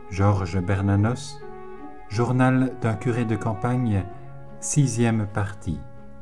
Georges Bernanos, Journal d'un curé de campagne, 6e partie.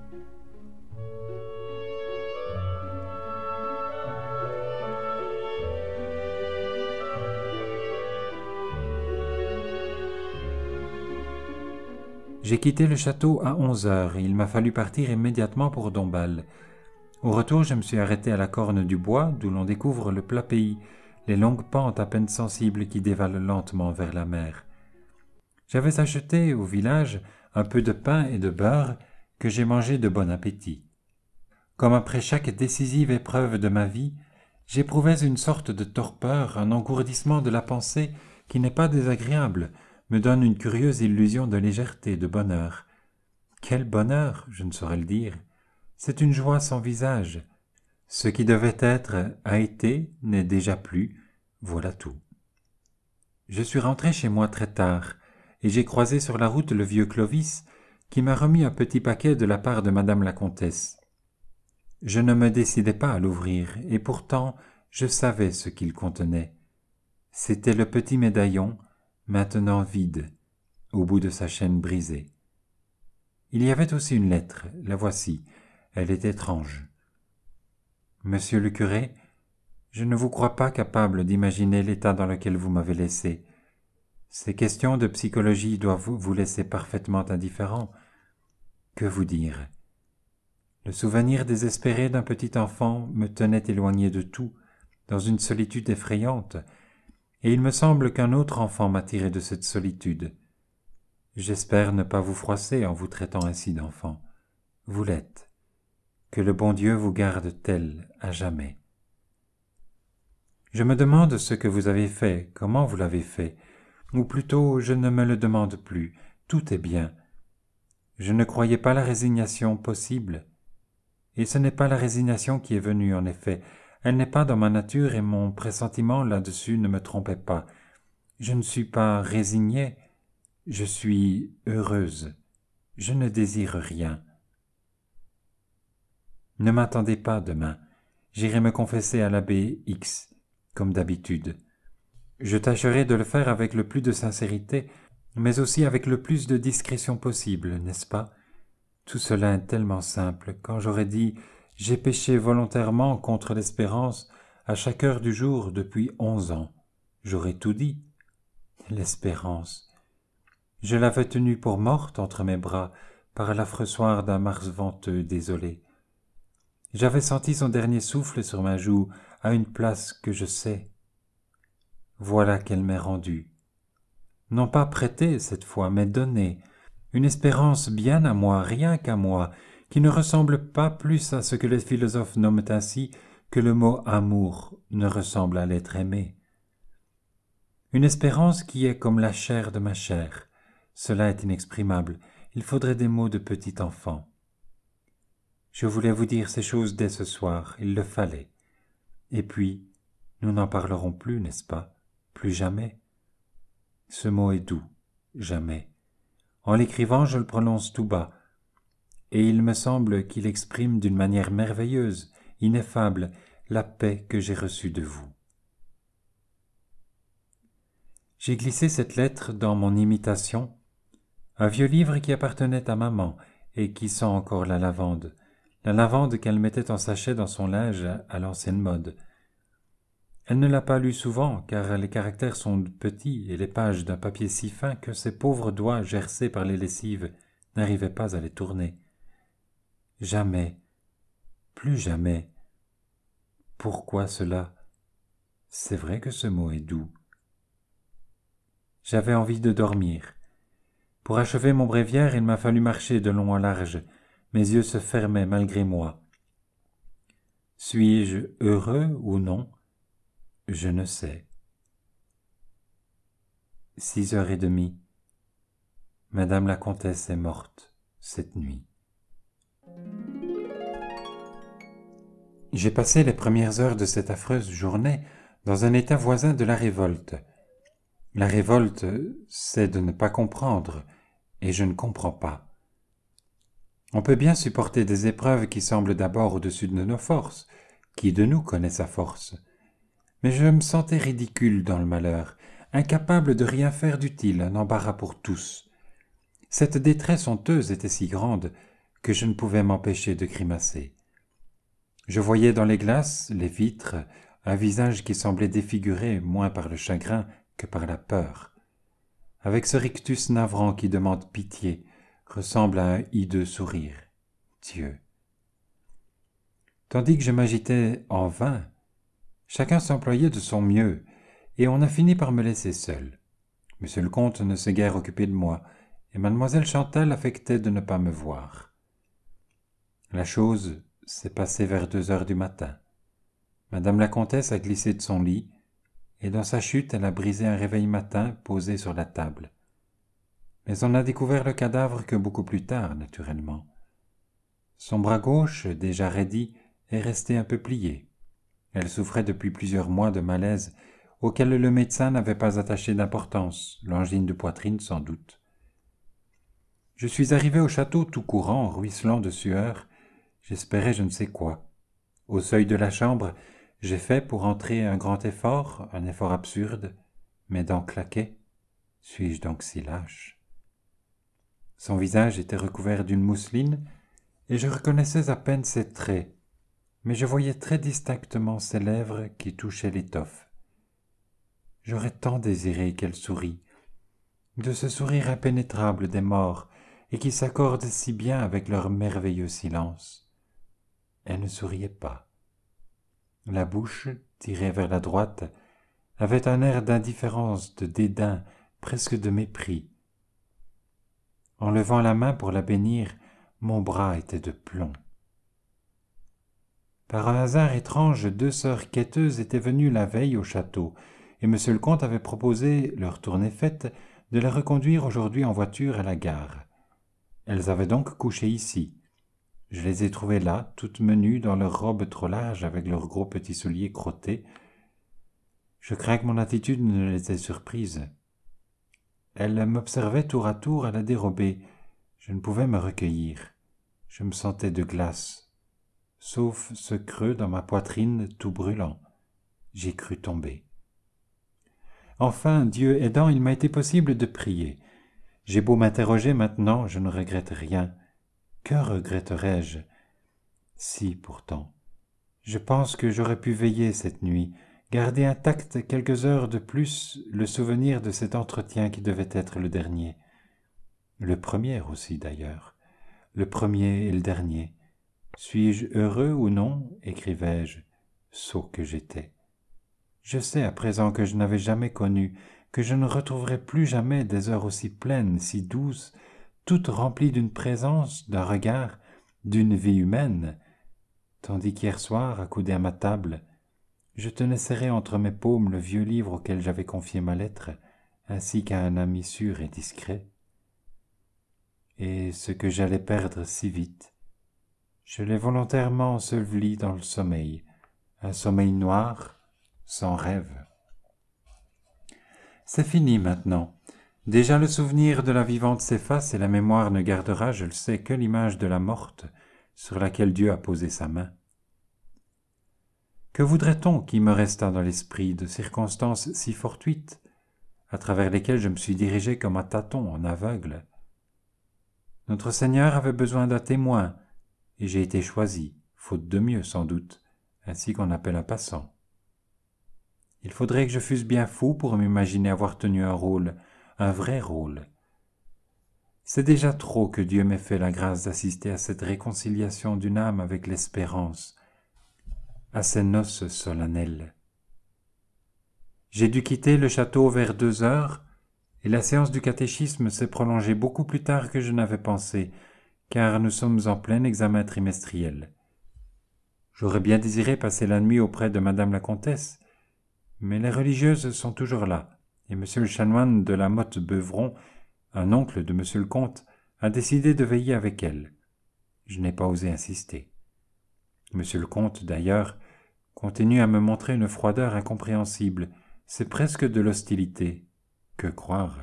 J'ai quitté le château à 11h et il m'a fallu partir immédiatement pour Dombasle. Au retour, je me suis arrêté à la corne du bois, d'où l'on découvre le plat pays, les longues pentes à peine sensibles qui dévalent lentement vers la mer. J'avais acheté au village un peu de pain et de beurre que j'ai mangé de bon appétit. Comme après chaque décisive épreuve de ma vie, j'éprouvais une sorte de torpeur, un engourdissement de la pensée qui n'est pas désagréable, me donne une curieuse illusion de légèreté, de bonheur. Quel bonheur, je ne saurais le dire. C'est une joie sans visage. Ce qui devait être a été, n'est déjà plus, voilà tout. Je suis rentré chez moi très tard, et j'ai croisé sur la route le vieux Clovis, qui m'a remis un petit paquet de la part de madame la comtesse. Je ne me décidais pas à l'ouvrir, et pourtant je savais ce qu'il contenait. C'était le petit médaillon, maintenant vide, au bout de sa chaîne brisée. Il y avait aussi une lettre, la voici, elle est étrange. Monsieur le curé, je ne vous crois pas capable d'imaginer l'état dans lequel vous m'avez laissé. Ces questions de psychologie doivent vous laisser parfaitement indifférent. Que vous dire? Le souvenir désespéré d'un petit enfant me tenait éloigné de tout, dans une solitude effrayante, et il me semble qu'un autre enfant m'a tiré de cette solitude. J'espère ne pas vous froisser en vous traitant ainsi d'enfant. Vous l'êtes. Que le bon Dieu vous garde tel à jamais. Je me demande ce que vous avez fait, comment vous l'avez fait, ou plutôt je ne me le demande plus, tout est bien. Je ne croyais pas la résignation possible, et ce n'est pas la résignation qui est venue en effet, elle n'est pas dans ma nature et mon pressentiment là-dessus ne me trompait pas. Je ne suis pas résignée, je suis heureuse, je ne désire rien. Ne m'attendez pas demain, j'irai me confesser à l'abbé X, comme d'habitude. Je tâcherai de le faire avec le plus de sincérité, mais aussi avec le plus de discrétion possible, n'est-ce pas? Tout cela est tellement simple, quand j'aurais dit « J'ai péché volontairement contre l'espérance à chaque heure du jour depuis 11 ans », j'aurais tout dit. L'espérance. Je l'avais tenue pour morte entre mes bras par l'affreux soir d'un mars venteux désolé. J'avais senti son dernier souffle sur ma joue à une place que je sais. Voilà qu'elle m'est rendue. Non pas prêtée cette fois, mais donnée. Une espérance bien à moi, rien qu'à moi, qui ne ressemble pas plus à ce que les philosophes nomment ainsi que le mot amour ne ressemble à l'être aimé. Une espérance qui est comme la chair de ma chair. Cela est inexprimable. Il faudrait des mots de petit enfant. Je voulais vous dire ces choses dès ce soir, il le fallait. Et puis, nous n'en parlerons plus, n'est-ce pas? Plus jamais. Ce mot est doux, jamais. En l'écrivant, je le prononce tout bas, et il me semble qu'il exprime d'une manière merveilleuse, ineffable, la paix que j'ai reçue de vous. J'ai glissé cette lettre dans mon imitation, un vieux livre qui appartenait à maman et qui sent encore la lavande qu'elle mettait en sachet dans son linge à l'ancienne mode. Elle ne l'a pas lu souvent, car les caractères sont petits et les pages d'un papier si fin que ses pauvres doigts gercés par les lessives n'arrivaient pas à les tourner. Jamais, plus jamais. Pourquoi cela? C'est vrai que ce mot est doux. J'avais envie de dormir. Pour achever mon bréviaire, il m'a fallu marcher de long en large. Mes yeux se fermaient malgré moi. Suis-je heureux ou non? Je ne sais. 6h30. Madame la comtesse est morte cette nuit. J'ai passé les premières heures de cette affreuse journée dans un état voisin de la révolte. La révolte, c'est de ne pas comprendre, et je ne comprends pas. On peut bien supporter des épreuves qui semblent d'abord au-dessus de nos forces. Qui de nous connaît sa force? Mais je me sentais ridicule dans le malheur, incapable de rien faire d'utile, un embarras pour tous. Cette détresse honteuse était si grande que je ne pouvais m'empêcher de grimacer. Je voyais dans les glaces, les vitres, un visage qui semblait défiguré moins par le chagrin que par la peur. Avec ce rictus navrant qui demande pitié, ressemble à un hideux sourire. Dieu. Tandis que je m'agitais en vain, chacun s'employait de son mieux, et on a fini par me laisser seul. Monsieur le comte ne s'est guère occupé de moi, et mademoiselle Chantal affectait de ne pas me voir. La chose s'est passée vers 2 heures du matin. Madame la comtesse a glissé de son lit, et dans sa chute elle a brisé un réveil matin posé sur la table. Mais on n'a découvert le cadavre que beaucoup plus tard, naturellement. Son bras gauche, déjà raidi, est resté un peu plié. Elle souffrait depuis plusieurs mois de malaise auquel le médecin n'avait pas attaché d'importance, l'angine de poitrine sans doute. Je suis arrivé au château tout courant, ruisselant de sueur. J'espérais je ne sais quoi. Au seuil de la chambre, j'ai fait pour entrer un grand effort, un effort absurde. Mes dents claquaient. Suis-je donc si lâche? Son visage était recouvert d'une mousseline, et je reconnaissais à peine ses traits, mais je voyais très distinctement ses lèvres qui touchaient l'étoffe. J'aurais tant désiré qu'elle sourit, de ce sourire impénétrable des morts, et qui s'accorde si bien avec leur merveilleux silence. Elle ne souriait pas. La bouche, tirée vers la droite, avait un air d'indifférence, de dédain, presque de mépris. En levant la main pour la bénir, mon bras était de plomb. Par un hasard étrange, 2 sœurs quêteuses étaient venues la veille au château, et monsieur le comte avait proposé, leur tournée faite, de les reconduire aujourd'hui en voiture à la gare. Elles avaient donc couché ici. Je les ai trouvées là, toutes menues dans leurs robes trop larges avec leurs gros petits souliers crottés. Je crains que mon attitude ne les ait surprises. Elles m'observaient tour à tour à la dérobée. Je ne pouvais me recueillir. Je me sentais de glace, sauf ce creux dans ma poitrine tout brûlant. J'ai cru tomber. Enfin, Dieu aidant, il m'a été possible de prier. J'ai beau m'interroger maintenant, je ne regrette rien. Que regretterais-je? Si, pourtant. Je pense que j'aurais pu veiller cette nuit, garder intact quelques heures de plus le souvenir de cet entretien qui devait être le dernier. Le premier aussi, d'ailleurs. Le premier et le dernier. Suis-je heureux ou non? Écrivais-je, sot que j'étais. Je sais à présent que je n'avais jamais connu, que je ne retrouverai plus jamais des heures aussi pleines, si douces, toutes remplies d'une présence, d'un regard, d'une vie humaine, tandis qu'hier soir, accoudé à ma table, je tenais serré entre mes paumes le vieux livre auquel j'avais confié ma lettre, ainsi qu'à un ami sûr et discret. Et ce que j'allais perdre si vite, je l'ai volontairement enseveli dans le sommeil, un sommeil noir, sans rêve. C'est fini maintenant. Déjà le souvenir de la vivante s'efface et la mémoire ne gardera, je le sais, que l'image de la morte sur laquelle Dieu a posé sa main. Que voudrait-on qui me restât dans l'esprit de circonstances si fortuites, à travers lesquelles je me suis dirigé comme à tâtons, en aveugle? Notre Seigneur avait besoin d'un témoin, et j'ai été choisi, faute de mieux sans doute, ainsi qu'on appelle un passant. Il faudrait que je fusse bien fou pour m'imaginer avoir tenu un rôle, un vrai rôle. C'est déjà trop que Dieu m'ait fait la grâce d'assister à cette réconciliation d'une âme avec l'espérance, à ces noces solennelles. J'ai dû quitter le château vers 2 heures, et la séance du catéchisme s'est prolongée beaucoup plus tard que je n'avais pensé, car nous sommes en plein examen trimestriel. J'aurais bien désiré passer la nuit auprès de madame la comtesse, mais les religieuses sont toujours là, et monsieur le chanoine de la Motte Beuvron, un oncle de monsieur le comte, a décidé de veiller avec elle. Je n'ai pas osé insister. Monsieur le comte, d'ailleurs, continue à me montrer une froideur incompréhensible. C'est presque de l'hostilité. Que croire?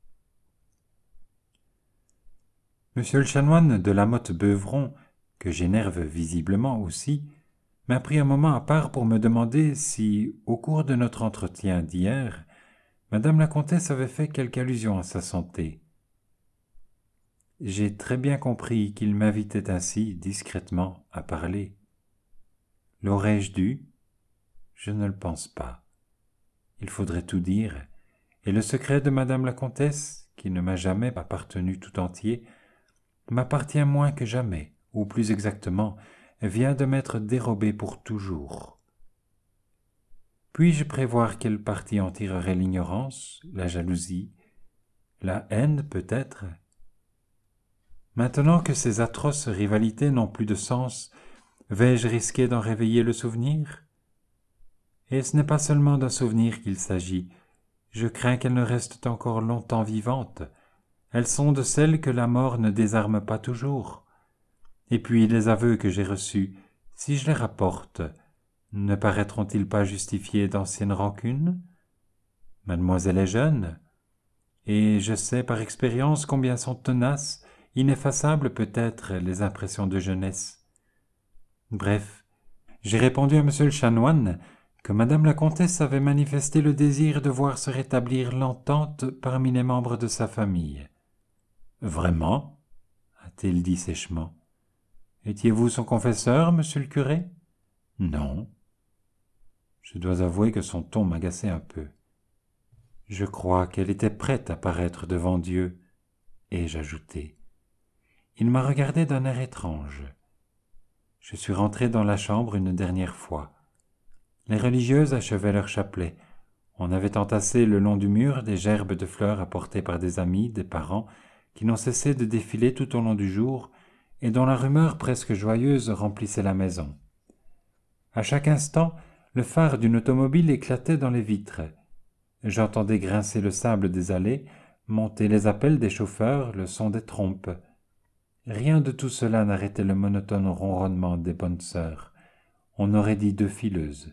Monsieur le chanoine de la Motte Beuvron, que j'énerve visiblement aussi, m'a pris un moment à part pour me demander si, au cours de notre entretien d'hier, Madame la comtesse avait fait quelque allusion à sa santé. J'ai très bien compris qu'il m'invitait ainsi, discrètement, à parler. L'aurais-je dû? Je ne le pense pas. Il faudrait tout dire, et le secret de madame la comtesse, qui ne m'a jamais appartenu tout entier, m'appartient moins que jamais, ou plus exactement, vient de m'être dérobé pour toujours. Puis-je prévoir quel parti en tirerait l'ignorance, la jalousie, la haine peut-être? Maintenant que ces atroces rivalités n'ont plus de sens, vais-je risquer d'en réveiller le souvenir? Et ce n'est pas seulement d'un souvenir qu'il s'agit. Je crains qu'elles ne restent encore longtemps vivantes. Elles sont de celles que la mort ne désarme pas toujours. Et puis les aveux que j'ai reçus, si je les rapporte, ne paraîtront-ils pas justifiés d'anciennes rancunes? Mademoiselle est jeune, et je sais par expérience combien sont tenaces, ineffaçables peut-être, les impressions de jeunesse. Bref, j'ai répondu à monsieur le chanoine que madame la comtesse avait manifesté le désir de voir se rétablir l'entente parmi les membres de sa famille. « Vraiment » a-t-il dit sèchement. « Étiez-vous son confesseur, monsieur le curé ?»« Non. » Je dois avouer que son ton m'agaçait un peu. Je crois qu'elle était prête à paraître devant Dieu, et j'ajoutai. Il m'a regardé d'un air étrange. Je suis rentré dans la chambre une dernière fois. Les religieuses achevaient leur chapelet. On avait entassé le long du mur des gerbes de fleurs apportées par des amis, des parents, qui n'ont cessé de défiler tout au long du jour, et dont la rumeur presque joyeuse remplissait la maison. À chaque instant, le phare d'une automobile éclatait dans les vitres. J'entendais grincer le sable des allées, monter les appels des chauffeurs, le son des trompes. Rien de tout cela n'arrêtait le monotone ronronnement des bonnes sœurs. On aurait dit deux fileuses.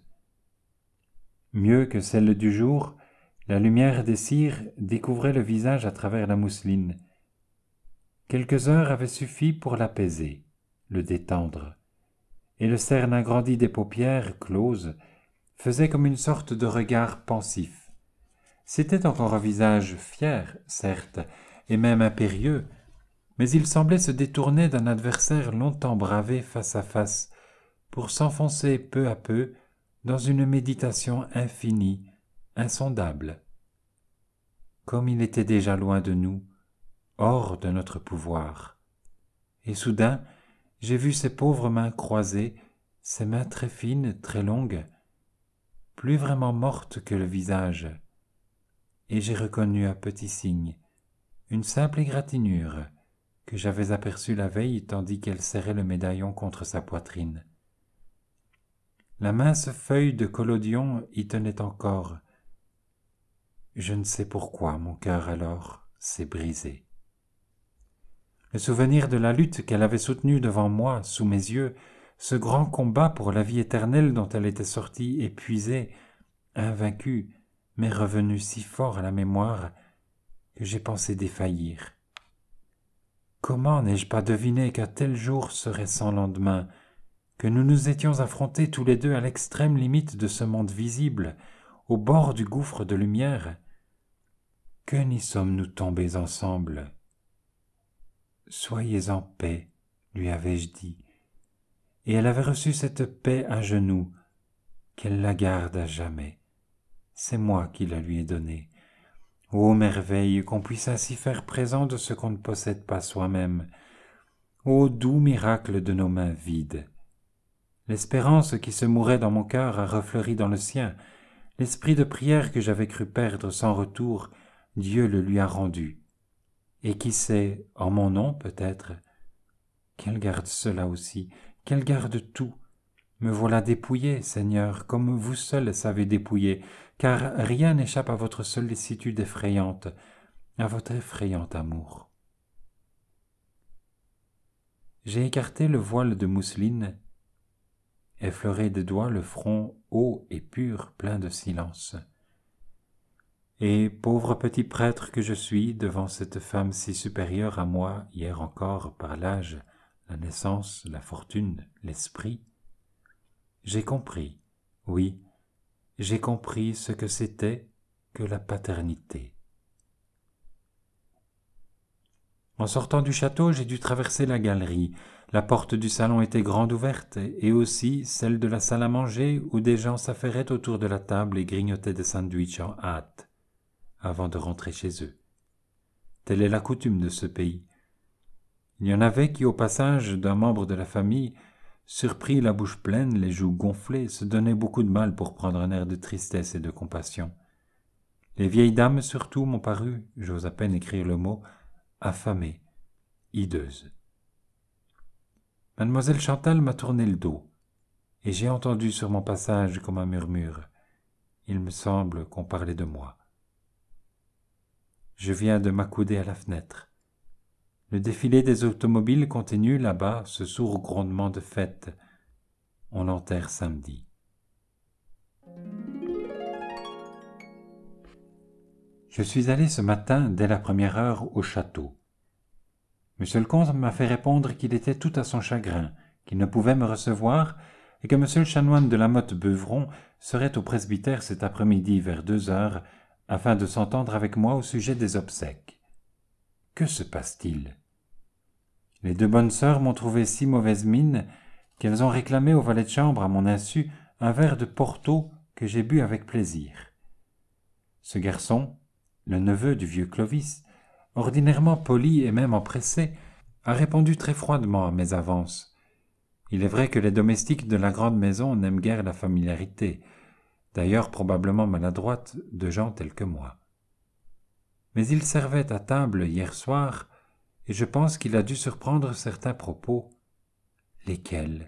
Mieux que celle du jour, la lumière des cires découvrait le visage à travers la mousseline. Quelques heures avaient suffi pour l'apaiser, le détendre, et le cerne agrandi des paupières closes faisait comme une sorte de regard pensif. C'était encore un visage fier, certes, et même impérieux, mais il semblait se détourner d'un adversaire longtemps bravé face à face, pour s'enfoncer peu à peu dans une méditation infinie, insondable. Comme il était déjà loin de nous, hors de notre pouvoir. Et soudain, j'ai vu ses pauvres mains croisées, ses mains très fines, très longues, plus vraiment mortes que le visage, et j'ai reconnu un petit signe, une simple égratignure, que j'avais aperçue la veille tandis qu'elle serrait le médaillon contre sa poitrine. La mince feuille de collodion y tenait encore. Je ne sais pourquoi mon cœur alors s'est brisé. Le souvenir de la lutte qu'elle avait soutenue devant moi, sous mes yeux, ce grand combat pour la vie éternelle dont elle était sortie épuisée, invaincue, m'est revenu si fort à la mémoire que j'ai pensé défaillir. Comment n'ai-je pas deviné qu'un tel jour serait sans lendemain, que nous nous étions affrontés tous les deux à l'extrême limite de ce monde visible, au bord du gouffre de lumière? Que n'y sommes-nous tombés ensemble? Soyez en paix, lui avais-je dit, et elle avait reçu cette paix à genoux, qu'elle la garde à jamais. C'est moi qui la lui ai donnée. Ô merveille, qu'on puisse ainsi faire présent de ce qu'on ne possède pas soi-même. Ô doux miracle de nos mains vides. L'espérance qui se mourait dans mon cœur a refleuri dans le sien. L'esprit de prière que j'avais cru perdre sans retour, Dieu le lui a rendu. Et qui sait, en mon nom peut-être, qu'elle garde cela aussi, qu'elle garde tout. Me voilà dépouillé, Seigneur, comme vous seul savez dépouiller, car rien n'échappe à votre sollicitude effrayante, à votre effrayant amour. J'ai écarté le voile de mousseline, effleuré des doigts le front haut et pur, plein de silence. Et, pauvre petit prêtre que je suis, devant cette femme si supérieure à moi, hier encore, par l'âge, la naissance, la fortune, l'esprit, j'ai compris, oui, j'ai compris ce que c'était que la paternité. En sortant du château, j'ai dû traverser la galerie. La porte du salon était grande ouverte, et aussi celle de la salle à manger, où des gens s'affairaient autour de la table et grignotaient des sandwichs en hâte, avant de rentrer chez eux. Telle est la coutume de ce pays. Il y en avait qui, au passage d'un membre de la famille, surpris la bouche pleine, les joues gonflées, se donnaient beaucoup de mal pour prendre un air de tristesse et de compassion. Les vieilles dames surtout m'ont paru, j'ose à peine écrire le mot, affamées, hideuses. Mademoiselle Chantal m'a tourné le dos, et j'ai entendu sur mon passage comme un murmure. Il me semble qu'on parlait de moi. Je viens de m'accouder à la fenêtre. Le défilé des automobiles continue là-bas, ce sourd grondement de fête. On l'enterre samedi. Je suis allé ce matin, dès la première heure, au château. Monsieur le comte m'a fait répondre qu'il était tout à son chagrin, qu'il ne pouvait me recevoir, et que monsieur le chanoine de la Motte-Beuvron serait au presbytère cet après-midi vers 2 heures, afin de s'entendre avec moi au sujet des obsèques. Que se passe-t-il? Les 2 bonnes sœurs m'ont trouvé si mauvaise mine qu'elles ont réclamé au valet de chambre, à mon insu, un verre de Porto que j'ai bu avec plaisir. Ce garçon, le neveu du vieux Clovis, ordinairement poli et même empressé, a répondu très froidement à mes avances. Il est vrai que les domestiques de la grande maison n'aiment guère la familiarité, d'ailleurs probablement maladroite, de gens tels que moi. Mais il servait à table hier soir, et je pense qu'il a dû surprendre certains propos. Lesquels?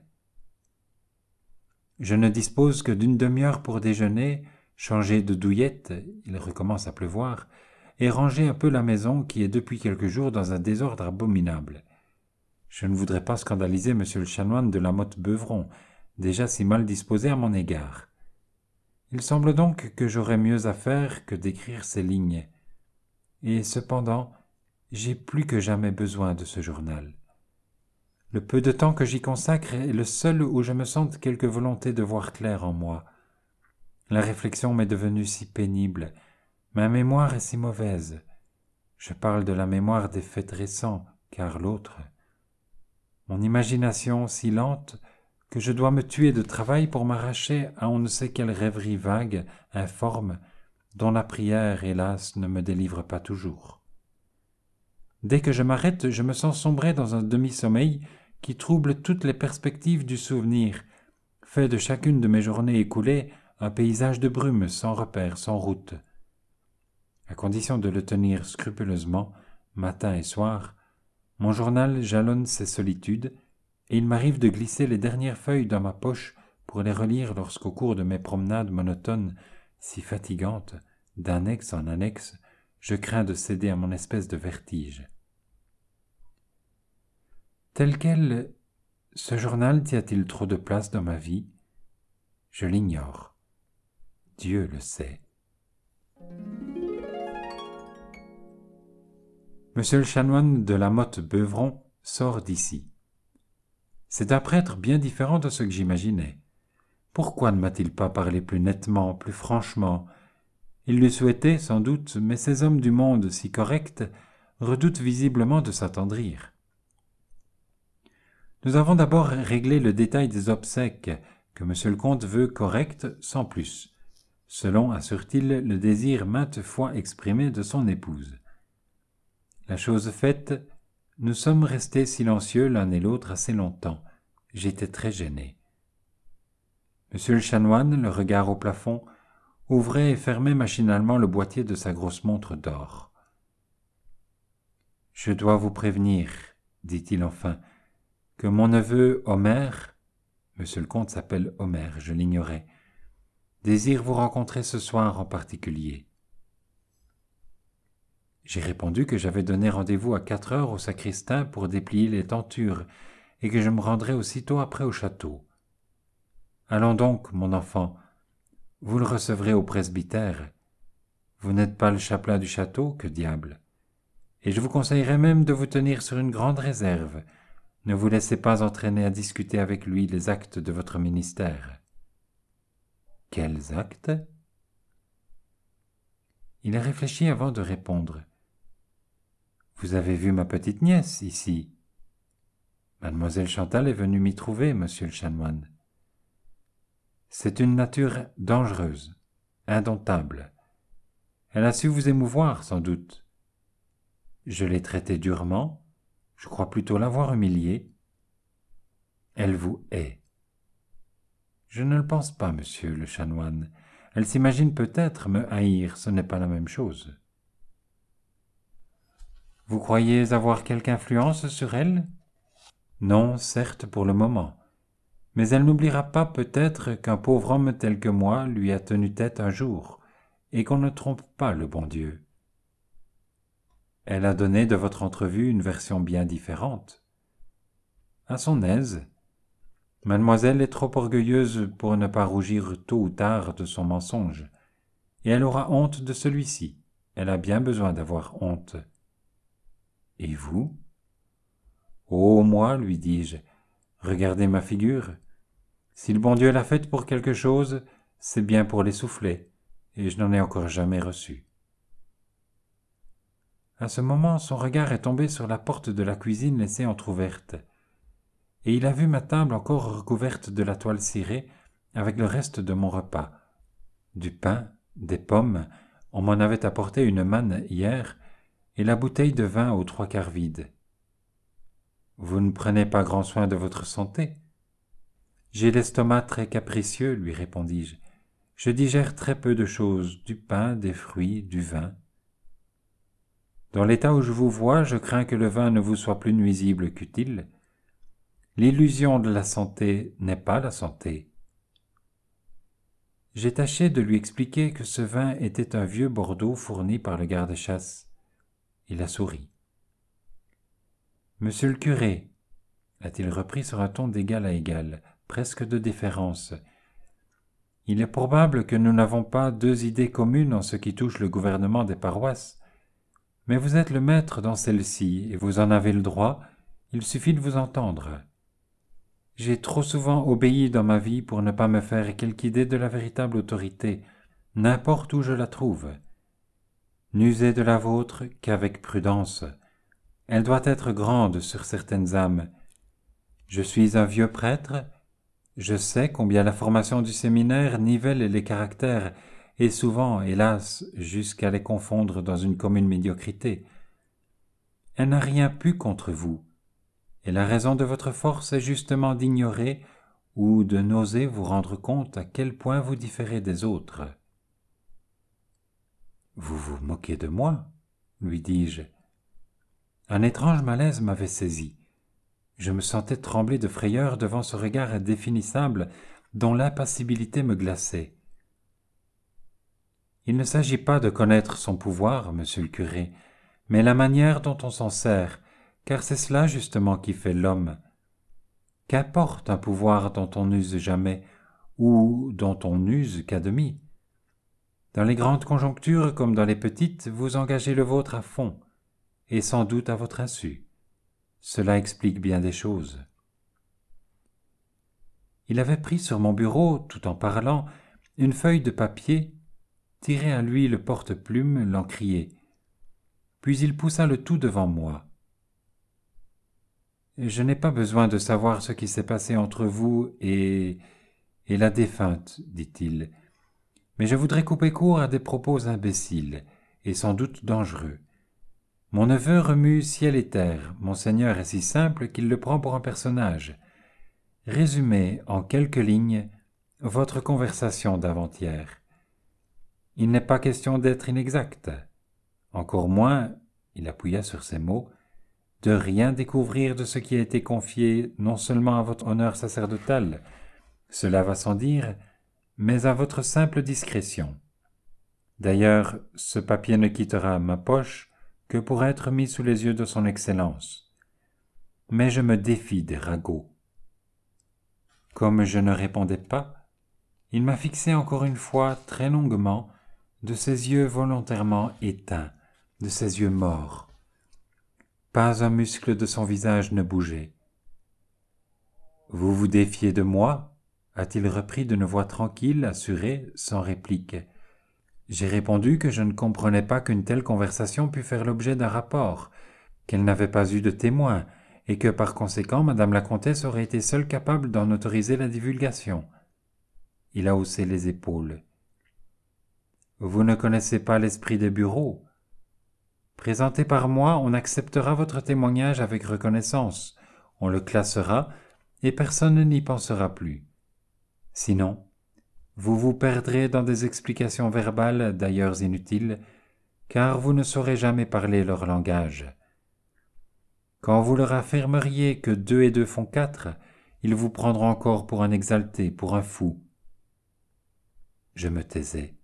Je ne dispose que d'une demi-heure pour déjeuner, changer de douillette, il recommence à pleuvoir, et ranger un peu la maison qui est depuis quelques jours dans un désordre abominable. Je ne voudrais pas scandaliser monsieur le chanoine de la Motte-Beuvron, déjà si mal disposé à mon égard. Il semble donc que j'aurais mieux à faire que d'écrire ces lignes. Et cependant, j'ai plus que jamais besoin de ce journal. Le peu de temps que j'y consacre est le seul où je me sente quelque volonté de voir clair en moi. La réflexion m'est devenue si pénible, ma mémoire est si mauvaise. Je parle de la mémoire des faits récents, car l'autre... Mon imagination si lente que je dois me tuer de travail pour m'arracher à on ne sait quelle rêverie vague, informe, dont la prière, hélas, ne me délivre pas toujours. Dès que je m'arrête, je me sens sombrer dans un demi-sommeil qui trouble toutes les perspectives du souvenir, fait de chacune de mes journées écoulées un paysage de brume sans repère, sans route. À condition de le tenir scrupuleusement, matin et soir, mon journal jalonne ces solitudes, et il m'arrive de glisser les dernières feuilles dans ma poche pour les relire lorsqu'au cours de mes promenades monotones, si fatigantes, d'annexe en annexe, je crains de céder à mon espèce de vertige. Tel quel, ce journal tient-il trop de place dans ma vie? Je l'ignore. Dieu le sait. Monsieur le chanoine de la Motte-Beuvron sort d'ici. C'est un prêtre bien différent de ce que j'imaginais. Pourquoi ne m'a-t-il pas parlé plus nettement, plus franchement? Il l'eût souhaité, sans doute, mais ces hommes du monde si corrects redoutent visiblement de s'attendrir. Nous avons d'abord réglé le détail des obsèques, que monsieur le comte veut correctes, sans plus, selon, assure-t-il, le désir maintes fois exprimé de son épouse. La chose faite, nous sommes restés silencieux l'un et l'autre assez longtemps. J'étais très gêné. Monsieur le chanoine, le regard au plafond, ouvrait et fermait machinalement le boîtier de sa grosse montre d'or. « Je dois vous prévenir, dit-il enfin, que mon neveu Omer, monsieur le comte s'appelle Omer, je l'ignorais, désire vous rencontrer ce soir en particulier. » J'ai répondu que j'avais donné rendez-vous à 4 heures au sacristain pour déplier les tentures et que je me rendrais aussitôt après au château. « Allons donc, mon enfant, vous le recevrez au presbytère. Vous n'êtes pas le chapelain du château, que diable. Et je vous conseillerais même de vous tenir sur une grande réserve. Ne vous laissez pas entraîner à discuter avec lui les actes de votre ministère. » « Quels actes ? Il a réfléchi avant de répondre. « Vous avez vu ma petite nièce ici ?» « Mademoiselle Chantal est venue m'y trouver, monsieur le chanoine. C'est une nature dangereuse, indomptable. Elle a su vous émouvoir, sans doute. Je l'ai traitée durement, je crois plutôt l'avoir humiliée. Elle vous hait. Je ne le pense pas, monsieur le chanoine. Elle s'imagine peut-être me haïr, ce n'est pas la même chose. Vous croyez avoir quelque influence sur elle ? Non, certes, pour le moment. Mais elle n'oubliera pas peut-être qu'un pauvre homme tel que moi lui a tenu tête un jour, et qu'on ne trompe pas le bon Dieu. Elle a donné de votre entrevue une version bien différente. À son aise. Mademoiselle est trop orgueilleuse pour ne pas rougir tôt ou tard de son mensonge, et elle aura honte de celui-ci. Elle a bien besoin d'avoir honte. Et vous ? Oh, moi, lui dis-je, regardez ma figure. Si le bon Dieu l'a faite pour quelque chose, c'est bien pour l'essouffler, et je n'en ai encore jamais reçu. À ce moment, son regard est tombé sur la porte de la cuisine laissée entr'ouverte, et il a vu ma table encore recouverte de la toile cirée avec le reste de mon repas. Du pain, des pommes, on m'en avait apporté une manne hier, et la bouteille de vin aux 3/4 vide. Vous ne prenez pas grand soin de votre santé ? J'ai l'estomac très capricieux, lui répondis-je. Je digère très peu de choses, du pain, des fruits, du vin. Dans l'état où je vous vois, je crains que le vin ne vous soit plus nuisible qu'utile. L'illusion de la santé n'est pas la santé. J'ai tâché de lui expliquer que ce vin était un vieux Bordeaux fourni par le garde-chasse. Il a souri. « Monsieur le curé, » a-t-il repris sur un ton d'égal à égal, presque de déférence, « il est probable que nous n'avons pas deux idées communes en ce qui touche le gouvernement des paroisses, mais vous êtes le maître dans celle-ci et vous en avez le droit, il suffit de vous entendre. J'ai trop souvent obéi dans ma vie pour ne pas me faire quelque idée de la véritable autorité, n'importe où je la trouve. N'usez de la vôtre qu'avec prudence. Elle doit être grande sur certaines âmes. Je suis un vieux prêtre, je sais combien la formation du séminaire nivelle les caractères et souvent, hélas, jusqu'à les confondre dans une commune médiocrité. Elle n'a rien pu contre vous, et la raison de votre force est justement d'ignorer ou de n'oser vous rendre compte à quel point vous différez des autres. « Vous vous moquez de moi ?» lui dis-je. Un étrange malaise m'avait saisi. Je me sentais trembler de frayeur devant ce regard indéfinissable dont l'impassibilité me glaçait. Il ne s'agit pas de connaître son pouvoir, monsieur le curé, mais la manière dont on s'en sert, car c'est cela justement qui fait l'homme. Qu'importe un pouvoir dont on n'use jamais, ou dont on n'use qu'à demi. Dans les grandes conjonctures comme dans les petites, vous engagez le vôtre à fond, et sans doute à votre insu. Cela explique bien des choses. Il avait pris sur mon bureau, tout en parlant, une feuille de papier, tiré à lui le porte-plume, l'encrier. Puis il poussa le tout devant moi. « Je n'ai pas besoin de savoir ce qui s'est passé entre vous et la défunte, dit-il, mais je voudrais couper court à des propos imbéciles et sans doute dangereux. Mon neveu remue ciel et terre, monseigneur est si simple qu'il le prend pour un personnage. Résumez en quelques lignes votre conversation d'avant-hier. Il n'est pas question d'être inexact, encore moins, il appuya sur ces mots, de rien découvrir de ce qui a été confié non seulement à votre honneur sacerdotal, cela va sans dire, mais à votre simple discrétion. D'ailleurs, ce papier ne quittera ma poche que pour être mis sous les yeux de son Excellence. Mais je me défie des ragots. » Comme je ne répondais pas, il m'a fixé encore une fois très longuement de ses yeux volontairement éteints, de ses yeux morts. Pas un muscle de son visage ne bougeait. « Vous vous défiez de moi ?» a-t-il repris d'une voix tranquille, assurée, sans réplique. J'ai répondu que je ne comprenais pas qu'une telle conversation pût faire l'objet d'un rapport, qu'elle n'avait pas eu de témoin, et que par conséquent madame la comtesse aurait été seule capable d'en autoriser la divulgation. Il a haussé les épaules. Vous ne connaissez pas l'esprit des bureaux. Présenté par moi, on acceptera votre témoignage avec reconnaissance, on le classera, et personne n'y pensera plus. Sinon, vous vous perdrez dans des explications verbales, d'ailleurs inutiles, car vous ne saurez jamais parler leur langage. Quand vous leur affirmeriez que 2 et 2 font 4, ils vous prendront encore pour un exalté, pour un fou. Je me taisais.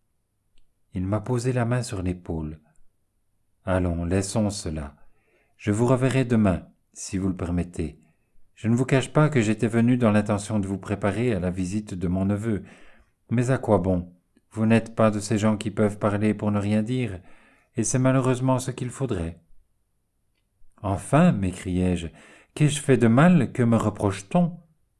Il m'a posé la main sur l'épaule. Allons, laissons cela. Je vous reverrai demain, si vous le permettez. Je ne vous cache pas que j'étais venu dans l'intention de vous préparer à la visite de mon neveu. Mais à quoi bon? Vous n'êtes pas de ces gens qui peuvent parler pour ne rien dire, et c'est malheureusement ce qu'il faudrait. Enfin, m'écriai-je, qu'ai-je fait de mal, que me reproche-t-on?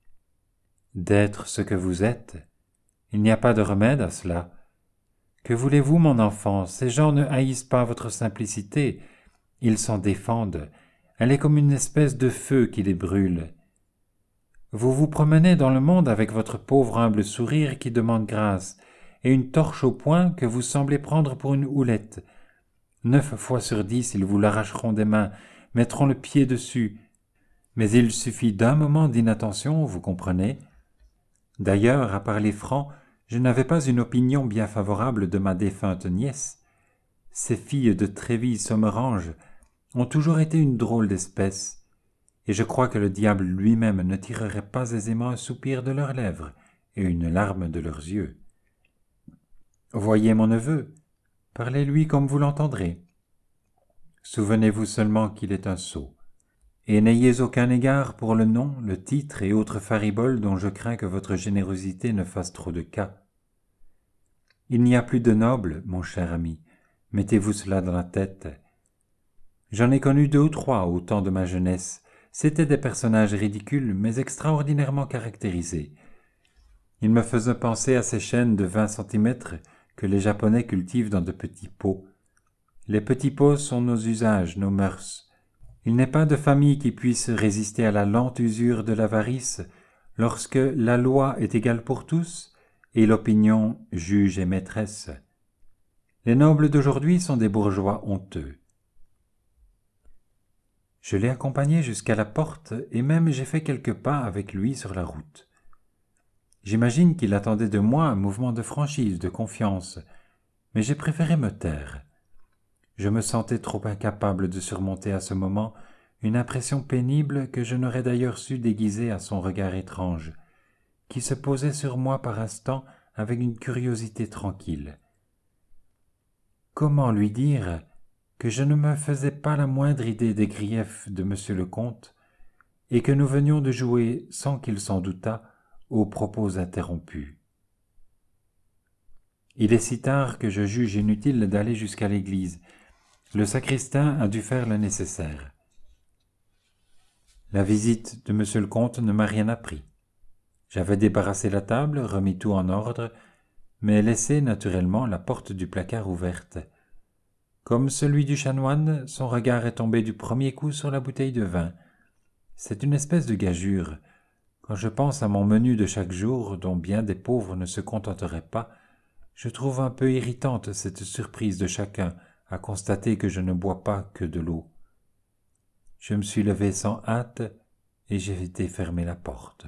D'être ce que vous êtes. Il n'y a pas de remède à cela. Que voulez-vous, mon enfant? Ces gens ne haïssent pas votre simplicité, ils s'en défendent. Elle est comme une espèce de feu qui les brûle. Vous vous promenez dans le monde avec votre pauvre humble sourire qui demande grâce, et une torche au poing que vous semblez prendre pour une houlette. 9 fois sur 10, ils vous l'arracheront des mains, mettront le pied dessus. Mais il suffit d'un moment d'inattention, vous comprenez. D'ailleurs, à parler franc, je n'avais pas une opinion bien favorable de ma défunte nièce. Ces filles de Tréville-Sommerange ont toujours été une drôle d'espèce, et je crois que le diable lui-même ne tirerait pas aisément un soupir de leurs lèvres et une larme de leurs yeux. Voyez mon neveu, parlez-lui comme vous l'entendrez. Souvenez-vous seulement qu'il est un sot, et n'ayez aucun égard pour le nom, le titre et autres fariboles dont je crains que votre générosité ne fasse trop de cas. Il n'y a plus de nobles, mon cher ami, mettez-vous cela dans la tête. J'en ai connu 2 ou 3 au temps de ma jeunesse. C'étaient des personnages ridicules, mais extraordinairement caractérisés. Ils me faisaient penser à ces chênes de 20 centimètres que les Japonais cultivent dans de petits pots. Les petits pots sont nos usages, nos mœurs. Il n'est pas de famille qui puisse résister à la lente usure de l'avarice lorsque la loi est égale pour tous et l'opinion juge et maîtresse. Les nobles d'aujourd'hui sont des bourgeois honteux. Je l'ai accompagné jusqu'à la porte et même j'ai fait quelques pas avec lui sur la route. J'imagine qu'il attendait de moi un mouvement de franchise, de confiance, mais j'ai préféré me taire. Je me sentais trop incapable de surmonter à ce moment une impression pénible que je n'aurais d'ailleurs su déguiser à son regard étrange, qui se posait sur moi par instants avec une curiosité tranquille. Comment lui dire que je ne me faisais pas la moindre idée des griefs de monsieur le comte, et que nous venions de jouer, sans qu'il s'en doutât, aux propos interrompus. Il est si tard que je juge inutile d'aller jusqu'à l'église. Le sacristain a dû faire le nécessaire. La visite de monsieur le comte ne m'a rien appris. J'avais débarrassé la table, remis tout en ordre, mais laissé naturellement la porte du placard ouverte. Comme celui du chanoine, son regard est tombé du premier coup sur la bouteille de vin. C'est une espèce de gageure. Quand je pense à mon menu de chaque jour, dont bien des pauvres ne se contenteraient pas, je trouve un peu irritante cette surprise de chacun à constater que je ne bois pas que de l'eau. Je me suis levé sans hâte et j'ai été fermer la porte.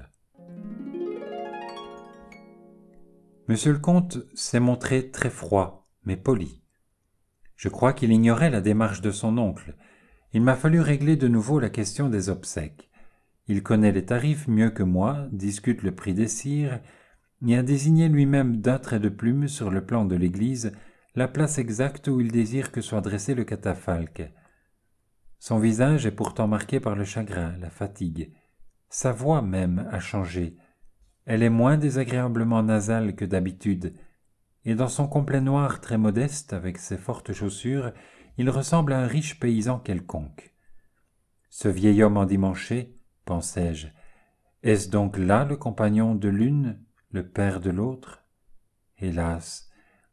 Monsieur le comte s'est montré très froid, mais poli. Je crois qu'il ignorait la démarche de son oncle. Il m'a fallu régler de nouveau la question des obsèques. Il connaît les tarifs mieux que moi, discute le prix des cires, et a désigné lui-même d'un trait de plume sur le plan de l'église la place exacte où il désire que soit dressé le catafalque. Son visage est pourtant marqué par le chagrin, la fatigue. Sa voix même a changé. Elle est moins désagréablement nasale que d'habitude, et dans son complet noir très modeste, avec ses fortes chaussures, il ressemble à un riche paysan quelconque. Ce vieil homme endimanché, pensai-je, est-ce donc là le compagnon de l'une, le père de l'autre? Hélas,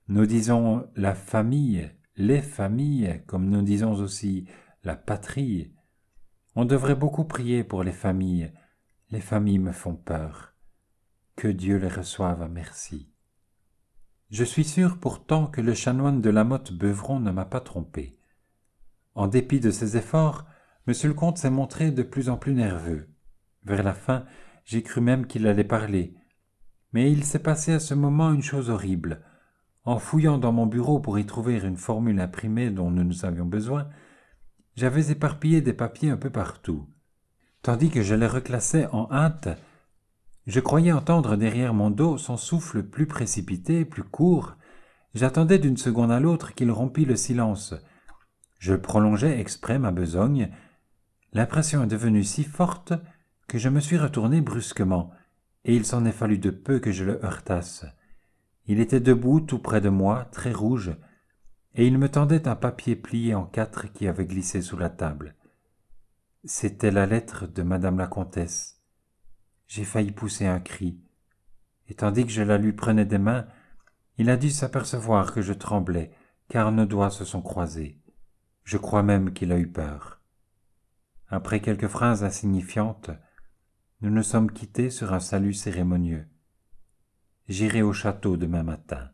Nous disons la famille, les familles, comme nous disons aussi la patrie. On devrait beaucoup prier pour les familles. Les familles me font peur. Que Dieu les reçoive à merci. Je suis sûr pourtant que le chanoine de la Motte Beuvron ne m'a pas trompé. En dépit de ses efforts, monsieur le comte s'est montré de plus en plus nerveux. Vers la fin, j'ai cru même qu'il allait parler. Mais il s'est passé à ce moment une chose horrible. En fouillant dans mon bureau pour y trouver une formule imprimée dont nous avions besoin, j'avais éparpillé des papiers un peu partout. Tandis que je les reclassais en hâte, je croyais entendre derrière mon dos son souffle plus précipité, plus court. J'attendais d'une seconde à l'autre qu'il rompît le silence. Je prolongeais exprès ma besogne. L'impression est devenue si forte que je me suis retourné brusquement, et il s'en est fallu de peu que je le heurtasse. Il était debout tout près de moi, très rouge, et il me tendait un papier plié en 4 qui avait glissé sous la table. C'était la lettre de madame la comtesse. J'ai failli pousser un cri, et tandis que je la lui prenais des mains, il a dû s'apercevoir que je tremblais, car nos doigts se sont croisés. Je crois même qu'il a eu peur. Après quelques phrases insignifiantes, nous nous sommes quittés sur un salut cérémonieux. J'irai au château demain matin.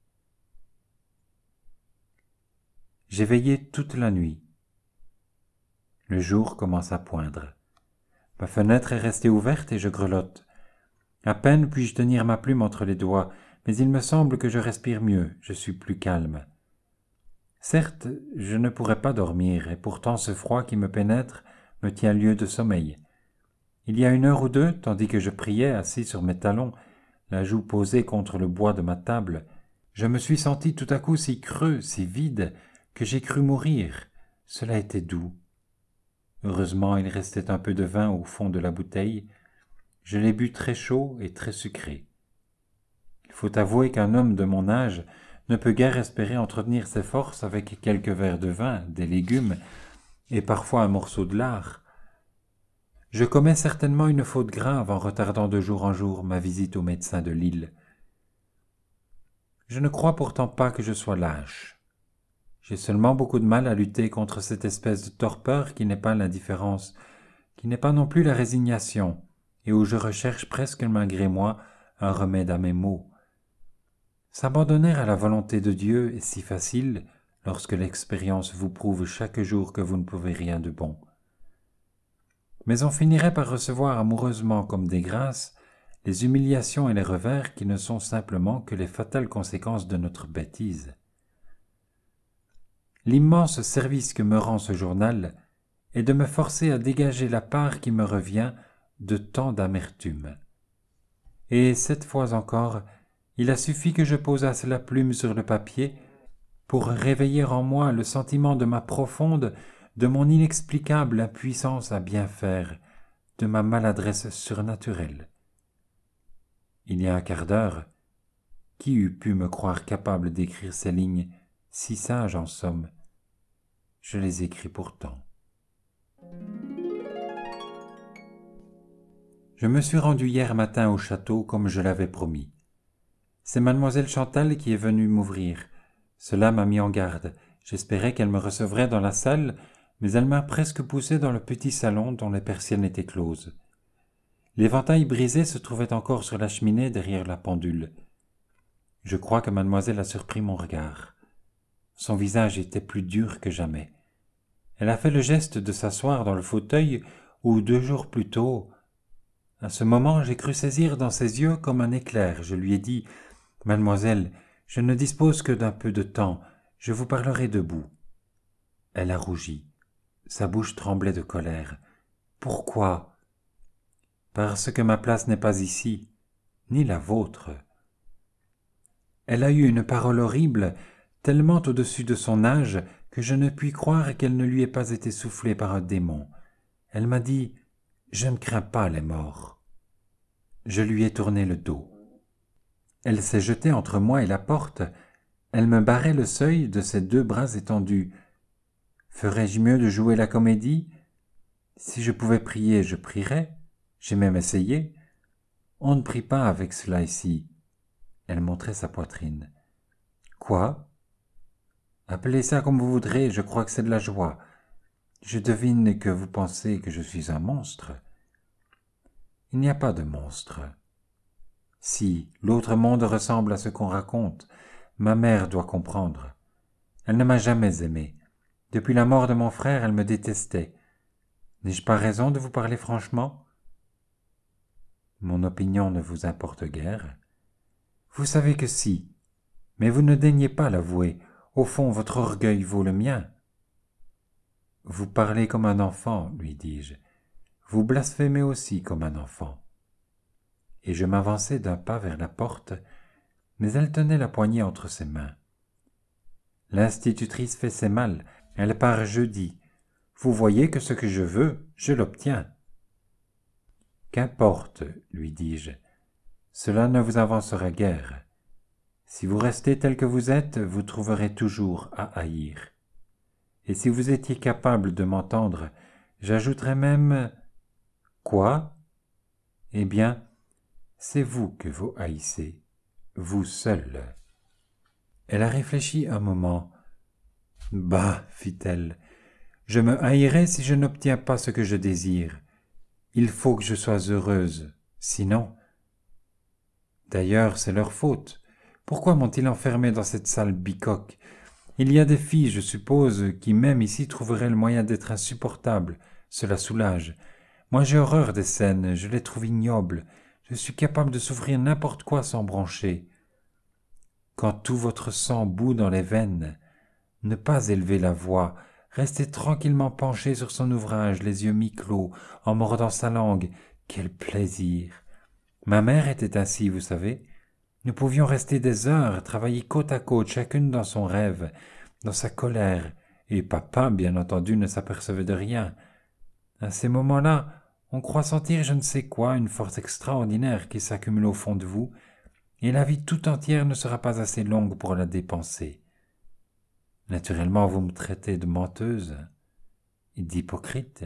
J'ai veillé toute la nuit. Le jour commence à poindre. Ma fenêtre est restée ouverte et je grelotte. À peine puis-je tenir ma plume entre les doigts, mais il me semble que je respire mieux, je suis plus calme. Certes, je ne pourrais pas dormir, et pourtant ce froid qui me pénètre me tient lieu de sommeil. Il y a 1 heure ou 2, tandis que je priais, assis sur mes talons, la joue posée contre le bois de ma table, je me suis senti tout à coup si creux, si vide, que j'ai cru mourir. Cela était doux. Heureusement, il restait un peu de vin au fond de la bouteille. Je l'ai bu très chaud et très sucré. Il faut avouer qu'un homme de mon âge ne peut guère espérer entretenir ses forces avec quelques verres de vin, des légumes et parfois un morceau de lard. Je commets certainement une faute grave en retardant de jour en jour ma visite au médecin de Lille. Je ne crois pourtant pas que je sois lâche. J'ai seulement beaucoup de mal à lutter contre cette espèce de torpeur qui n'est pas l'indifférence, qui n'est pas non plus la résignation, et où je recherche presque malgré moi un remède à mes maux. S'abandonner à la volonté de Dieu est si facile lorsque l'expérience vous prouve chaque jour que vous ne pouvez rien de bon. Mais on finirait par recevoir amoureusement comme des grâces les humiliations et les revers qui ne sont simplement que les fatales conséquences de notre bêtise. L'immense service que me rend ce journal est de me forcer à dégager la part qui me revient de tant d'amertume. Et cette fois encore, il a suffi que je posasse la plume sur le papier pour réveiller en moi le sentiment de ma profonde, de mon inexplicable impuissance à bien faire, de ma maladresse surnaturelle. Il y a un quart d'heure, qui eût pu me croire capable d'écrire ces lignes, si sages en somme? Je les écris pourtant. Je me suis rendu hier matin au château comme je l'avais promis. C'est mademoiselle Chantal qui est venue m'ouvrir. Cela m'a mis en garde. J'espérais qu'elle me recevrait dans la salle, mais elle m'a presque poussé dans le petit salon dont les persiennes étaient closes. L'éventail brisé se trouvait encore sur la cheminée derrière la pendule. Je crois que mademoiselle a surpris mon regard. Son visage était plus dur que jamais. Elle a fait le geste de s'asseoir dans le fauteuil où 2 jours plus tôt... À ce moment, j'ai cru saisir dans ses yeux comme un éclair. Je lui ai dit « Mademoiselle, je ne dispose que d'un peu de temps. Je vous parlerai debout. » Elle a rougi. Sa bouche tremblait de colère. « Pourquoi ?»« Parce que ma place n'est pas ici, ni la vôtre. » Elle a eu une parole horrible, tellement au-dessus de son âge que je ne puis croire qu'elle ne lui ait pas été soufflée par un démon. Elle m'a dit « Je ne crains pas les morts. » Je lui ai tourné le dos. Elle s'est jetée entre moi et la porte. Elle me barrait le seuil de ses 2 bras étendus. Ferais-je mieux de jouer la comédie? Si je pouvais prier, je prierais. J'ai même essayé. On ne prie pas avec cela ici. Elle montrait sa poitrine. Quoi? Appelez ça comme vous voudrez, je crois que c'est de la joie. Je devine que vous pensez que je suis un monstre. Il n'y a pas de monstre. Si l'autre monde ressemble à ce qu'on raconte, ma mère doit comprendre. Elle ne m'a jamais aimé. Depuis la mort de mon frère, elle me détestait. N'ai-je pas raison de vous parler franchement? Mon opinion ne vous importe guère. Vous savez que si, mais vous ne daignez pas l'avouer. Au fond, votre orgueil vaut le mien. Vous parlez comme un enfant, lui dis-je. Vous blasphémez aussi comme un enfant. Et je m'avançai d'un pas vers la porte, mais elle tenait la poignée entre ses mains. L'institutrice fait ses mal, elle part jeudi. Vous voyez que ce que je veux, je l'obtiens. Qu'importe, lui dis-je, cela ne vous avancera guère. Si vous restez tel que vous êtes, vous trouverez toujours à haïr. Et si vous étiez capable de m'entendre, j'ajouterais même... Quoi? Eh bien, c'est vous que vous haïssez, vous seul. Elle a réfléchi un moment. Bah, fit-elle, je me haïrai si je n'obtiens pas ce que je désire. Il faut que je sois heureuse, sinon... D'ailleurs, c'est leur faute. Pourquoi m'ont-ils enfermée dans cette salle bicoque? Il y a des filles, je suppose, qui même ici trouveraient le moyen d'être insupportables. Cela soulage. Moi j'ai horreur des scènes, je les trouve ignobles. Je suis capable de souffrir n'importe quoi sans broncher. Quand tout votre sang bout dans les veines, ne pas élever la voix, rester tranquillement penché sur son ouvrage, les yeux mi-clos, en mordant sa langue. Quel plaisir! Ma mère était ainsi, vous savez. Nous pouvions rester des heures, travailler côte à côte, chacune dans son rêve, dans sa colère, et papa, bien entendu, ne s'apercevait de rien. À ces moments-là, on croit sentir je ne sais quoi, une force extraordinaire qui s'accumule au fond de vous, et la vie tout entière ne sera pas assez longue pour la dépenser. Naturellement, vous me traitez de menteuse et d'hypocrite.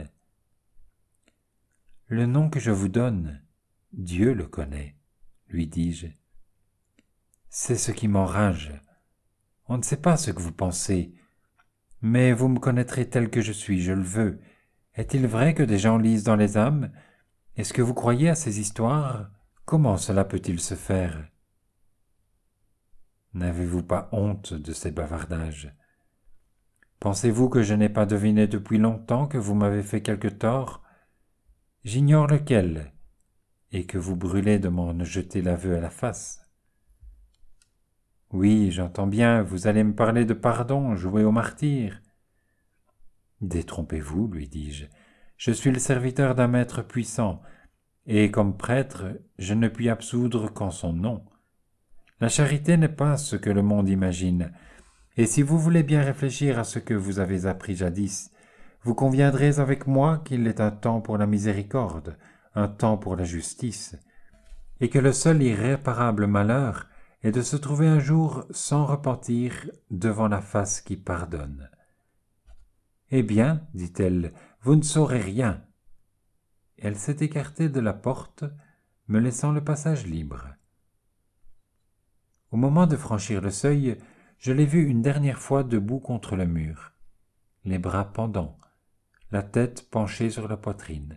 Le nom que je vous donne, Dieu le connaît, lui dis-je. C'est ce qui m'enrage. On ne sait pas ce que vous pensez, mais vous me connaîtrez tel que je suis, je le veux. Est-il vrai que des gens lisent dans les âmes? Est-ce que vous croyez à ces histoires? Comment cela peut-il se faire? N'avez-vous pas honte de ces bavardages? Pensez-vous que je n'ai pas deviné depuis longtemps que vous m'avez fait quelque tort? J'ignore lequel, et que vous brûlez de m'en jeter l'aveu à la face. Oui, j'entends bien, vous allez me parler de pardon, jouer au martyr. Détrompez-vous, lui dis-je, je suis le serviteur d'un maître puissant, et comme prêtre, je ne puis absoudre qu'en son nom. La charité n'est pas ce que le monde imagine, et si vous voulez bien réfléchir à ce que vous avez appris jadis, vous conviendrez avec moi qu'il est un temps pour la miséricorde, un temps pour la justice, et que le seul irréparable malheur est de se trouver un jour sans repentir devant la face qui pardonne. Eh bien, dit-elle, vous ne saurez rien. Elle s'est écartée de la porte, me laissant le passage libre. Au moment de franchir le seuil, je l'ai vue une dernière fois debout contre le mur, les bras pendants, la tête penchée sur la poitrine.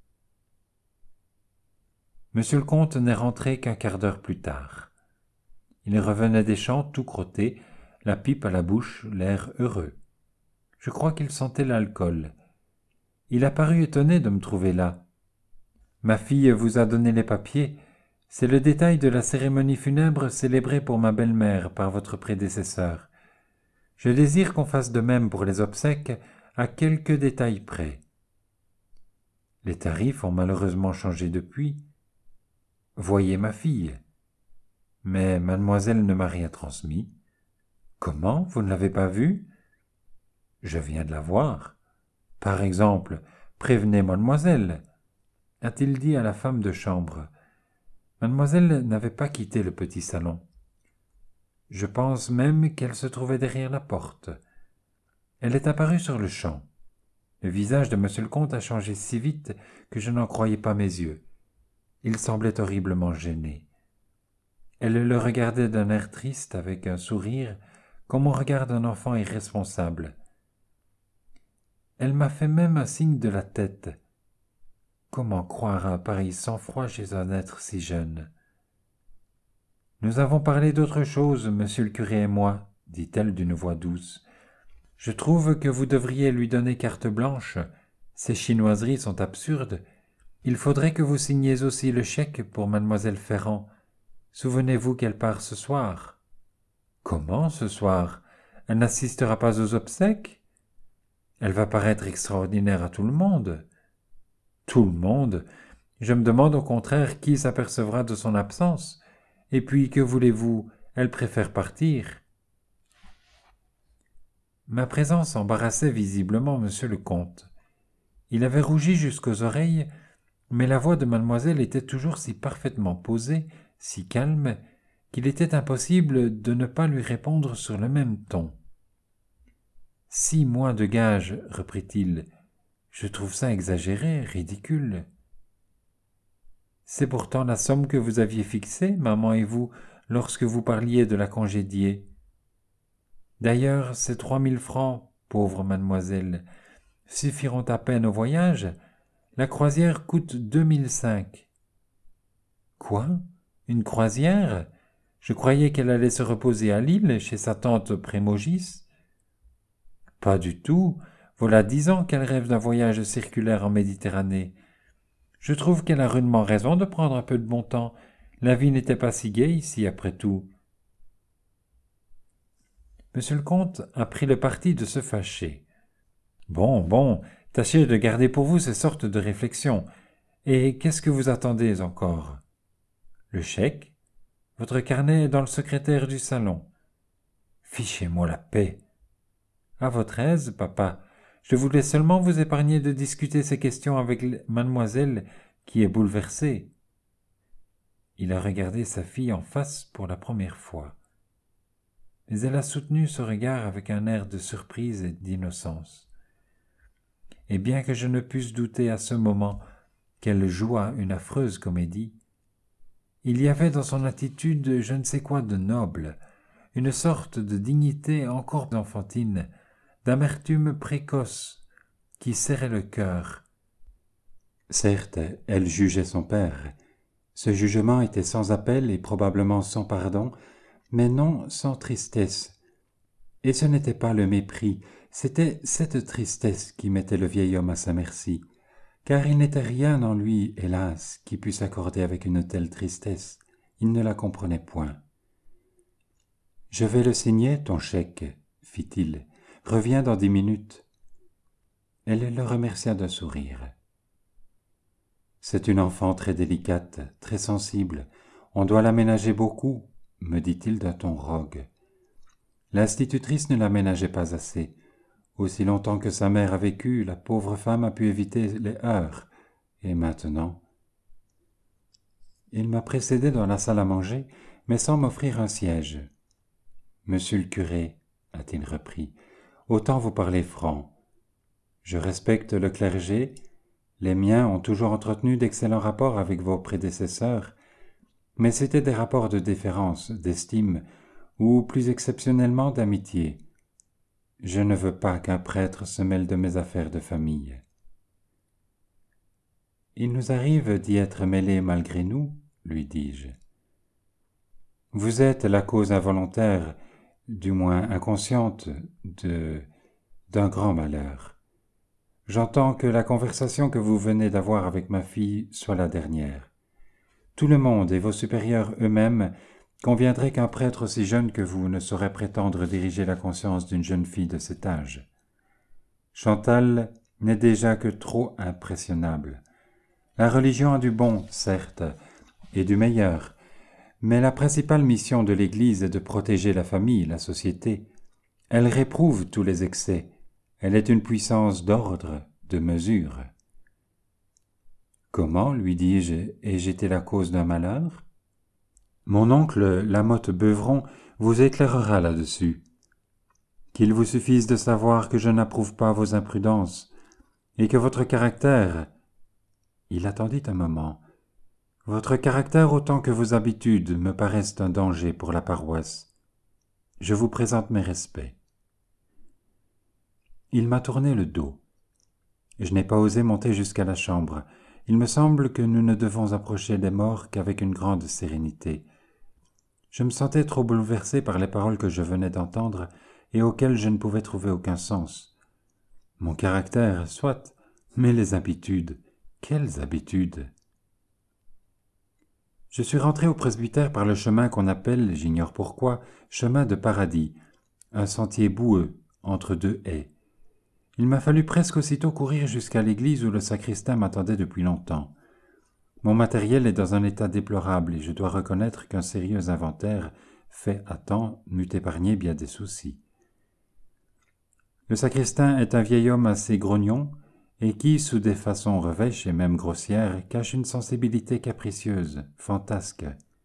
Monsieur le comte n'est rentré qu'un quart d'heure plus tard. Il revenait des champs tout crotté, la pipe à la bouche, l'air heureux. Je crois qu'il sentait l'alcool. Il a paru étonné de me trouver là. « Ma fille vous a donné les papiers. C'est le détail de la cérémonie funèbre célébrée pour ma belle-mère par votre prédécesseur. Je désire qu'on fasse de même pour les obsèques, à quelques détails près. Les tarifs ont malheureusement changé depuis. Voyez ma fille. Mais mademoiselle ne m'a rien transmis. Comment, vous ne l'avez pas vue? Je viens de la voir. Par exemple, prévenez mademoiselle, a-t-il dit à la femme de chambre. Mademoiselle n'avait pas quitté le petit salon. Je pense même qu'elle se trouvait derrière la porte. Elle est apparue sur le champ. Le visage de monsieur le comte a changé si vite que je n'en croyais pas mes yeux. Il semblait horriblement gêné. Elle le regardait d'un air triste, avec un sourire, comme on regarde un enfant irresponsable. Elle m'a fait même un signe de la tête. Comment croire à un pareil sang-froid chez un être si jeune? Nous avons parlé d'autre chose, monsieur le curé et moi, dit-elle d'une voix douce. Je trouve que vous devriez lui donner carte blanche. Ces chinoiseries sont absurdes. Il faudrait que vous signiez aussi le chèque pour mademoiselle Ferrand. Souvenez-vous qu'elle part ce soir. Comment ce soir? Elle n'assistera pas aux obsèques? Elle va paraître extraordinaire à tout le monde. Tout le monde? Je me demande au contraire qui s'apercevra de son absence. Et puis, que voulez-vous? Elle préfère partir. Ma présence embarrassait visiblement monsieur le comte. Il avait rougi jusqu'aux oreilles, mais la voix de mademoiselle était toujours si parfaitement posée, si calme, qu'il était impossible de ne pas lui répondre sur le même ton. 6 mois de gage, reprit-il. Je trouve ça exagéré, ridicule. C'est pourtant la somme que vous aviez fixée, maman et vous, lorsque vous parliez de la congédier. D'ailleurs, ces 3000 francs, pauvre mademoiselle, suffiront à peine au voyage. La croisière coûte 2005. Quoi? Une croisière? Je croyais qu'elle allait se reposer à Lille, chez sa tante Prémogis. Pas du tout. Voilà 10 ans qu'elle rêve d'un voyage circulaire en Méditerranée. Je trouve qu'elle a rudement raison de prendre un peu de bon temps. La vie n'était pas si gaie ici, après tout. Monsieur le comte a pris le parti de se fâcher. Bon, tâchez de garder pour vous ces sortes de réflexions. Et qu'est-ce que vous attendez encore? Le chèque? Votre carnet est dans le secrétaire du salon. Fichez-moi la paix. À votre aise, papa. Je voulais seulement vous épargner de discuter ces questions avec mademoiselle qui est bouleversée. Il a regardé sa fille en face pour la première fois. Mais elle a soutenu ce regard avec un air de surprise et d'innocence. Et bien que je ne pusse douter à ce moment qu'elle jouât une affreuse comédie, il y avait dans son attitude je ne sais quoi de noble, une sorte de dignité encore enfantine, d'amertume précoce, qui serrait le cœur. Certes, elle jugeait son père. Ce jugement était sans appel et probablement sans pardon, mais non sans tristesse. Et ce n'était pas le mépris, c'était cette tristesse qui mettait le vieil homme à sa merci, car il n'était rien en lui, hélas, qui pût s'accorder avec une telle tristesse. Il ne la comprenait point. « Je vais le signer, ton chèque, fit-il. Reviens dans 10 minutes. Elle le remercia d'un sourire. C'est une enfant très délicate, très sensible. On doit l'aménager beaucoup, me dit-il d'un ton rogue. L'institutrice ne l'aménageait pas assez. Aussi longtemps que sa mère a vécu, la pauvre femme a pu éviter les heurts. Et maintenant... Il m'a précédé dans la salle à manger, mais sans m'offrir un siège. « Monsieur le curé, a-t-il repris, autant vous parler franc. Je respecte le clergé, les miens ont toujours entretenu d'excellents rapports avec vos prédécesseurs, mais c'étaient des rapports de déférence, d'estime, ou plus exceptionnellement d'amitié. Je ne veux pas qu'un prêtre se mêle de mes affaires de famille. Il nous arrive d'y être mêlés malgré nous, lui dis-je. Vous êtes la cause involontaire, du moins inconsciente, d'un grand malheur. J'entends que la conversation que vous venez d'avoir avec ma fille soit la dernière. Tout le monde et vos supérieurs eux-mêmes conviendraient qu'un prêtre aussi jeune que vous ne saurait prétendre diriger la conscience d'une jeune fille de cet âge. Chantal n'est déjà que trop impressionnable. La religion a du bon, certes, et du meilleur, mais la principale mission de l'Église est de protéger la famille, la société. Elle réprouve tous les excès. Elle est une puissance d'ordre, de mesure. Comment, lui dis-je, ai-je été la cause d'un malheur? Mon oncle Lamotte Beuvron vous éclairera là-dessus. Qu'il vous suffise de savoir que je n'approuve pas vos imprudences, et que votre caractère... Il attendit un moment. Votre caractère autant que vos habitudes me paraissent un danger pour la paroisse. Je vous présente mes respects. » Il m'a tourné le dos. Je n'ai pas osé monter jusqu'à la chambre. Il me semble que nous ne devons approcher des morts qu'avec une grande sérénité. Je me sentais trop bouleversé par les paroles que je venais d'entendre et auxquelles je ne pouvais trouver aucun sens. Mon caractère, soit, mais les habitudes, quelles habitudes! Je suis rentré au presbytère par le chemin qu'on appelle, j'ignore pourquoi, chemin de paradis, un sentier boueux entre deux haies. Il m'a fallu presque aussitôt courir jusqu'à l'église où le sacristain m'attendait depuis longtemps. Mon matériel est dans un état déplorable et je dois reconnaître qu'un sérieux inventaire fait à temps m'eût épargné bien des soucis. Le sacristain est un vieil homme assez grognon et qui, sous des façons revêches et même grossières, cache une sensibilité capricieuse, fantasque.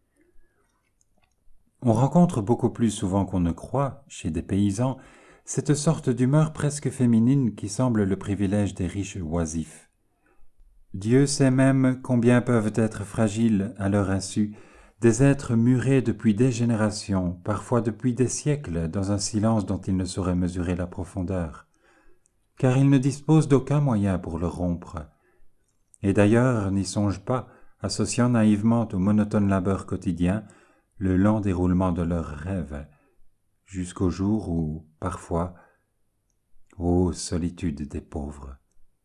On rencontre beaucoup plus souvent qu'on ne croit, chez des paysans, cette sorte d'humeur presque féminine qui semble le privilège des riches oisifs. Dieu sait même combien peuvent être fragiles, à leur insu, des êtres murés depuis des générations, parfois depuis des siècles, dans un silence dont ils ne sauraient mesurer la profondeur, car ils ne disposent d'aucun moyen pour le rompre, et d'ailleurs n'y songent pas, associant naïvement au monotone labeur quotidien le lent déroulement de leurs rêves, jusqu'au jour où, parfois, ô solitude des pauvres!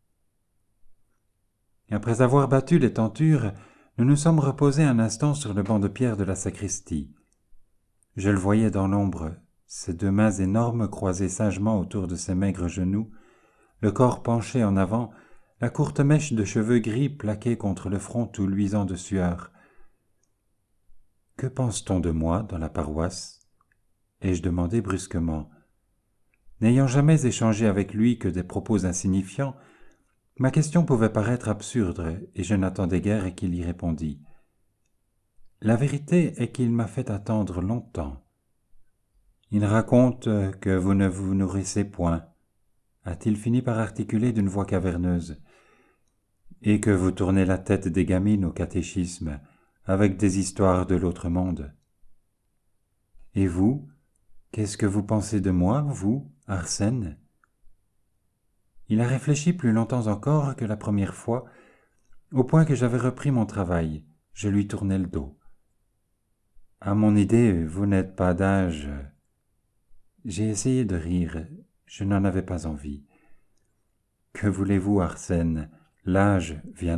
Après avoir battu les tentures, nous nous sommes reposés un instant sur le banc de pierre de la sacristie. Je le voyais dans l'ombre, ses deux mains énormes croisées sagement autour de ses maigres genoux, le corps penché en avant, la courte mèche de cheveux gris plaquée contre le front tout luisant de sueur. « Que pense-t-on de moi dans la paroisse ?» ai-je demandé brusquement. N'ayant jamais échangé avec lui que des propos insignifiants, ma question pouvait paraître absurde et je n'attendais guère qu'il y répondît. La vérité est qu'il m'a fait attendre longtemps. Il raconte que vous ne vous nourrissez point, a-t-il fini par articuler d'une voix caverneuse, et que vous tournez la tête des gamines au catéchisme avec des histoires de l'autre monde. Et vous, qu'est-ce que vous pensez de moi, vous, Arsène ? Il a réfléchi plus longtemps encore que la première fois, au point que j'avais repris mon travail. Je lui tournai le dos. « À mon idée, vous n'êtes pas d'âge. » J'ai essayé de rire, je n'en avais pas envie. « Que voulez-vous, Arsène ? L'âge viendra. »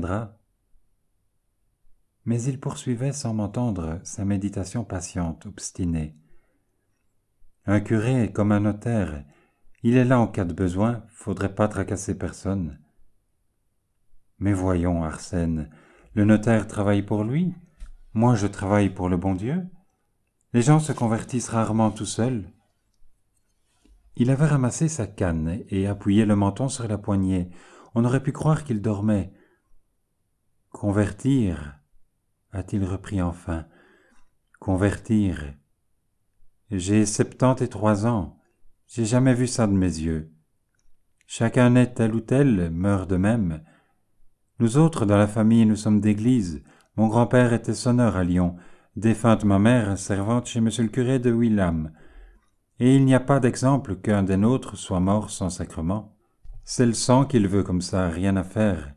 Mais il poursuivait sans m'entendre sa méditation patiente, obstinée. Un curé est comme un notaire. Il est là en cas de besoin, faudrait pas tracasser personne. Mais voyons, Arsène, le notaire travaille pour lui, moi je travaille pour le bon Dieu. Les gens se convertissent rarement tout seuls. Il avait ramassé sa canne et appuyé le menton sur la poignée. On aurait pu croire qu'il dormait. Convertir, a-t-il repris enfin. Convertir. J'ai 73 ans. J'ai jamais vu ça de mes yeux. Chacun naît tel ou tel, meurt de même. Nous autres, dans la famille, nous sommes d'église. Mon grand-père était sonneur à Lyon, défunte ma mère, servante chez monsieur le curé de Willam. Et il n'y a pas d'exemple qu'un des nôtres soit mort sans sacrement. C'est le sang qu'il veut comme ça, rien à faire.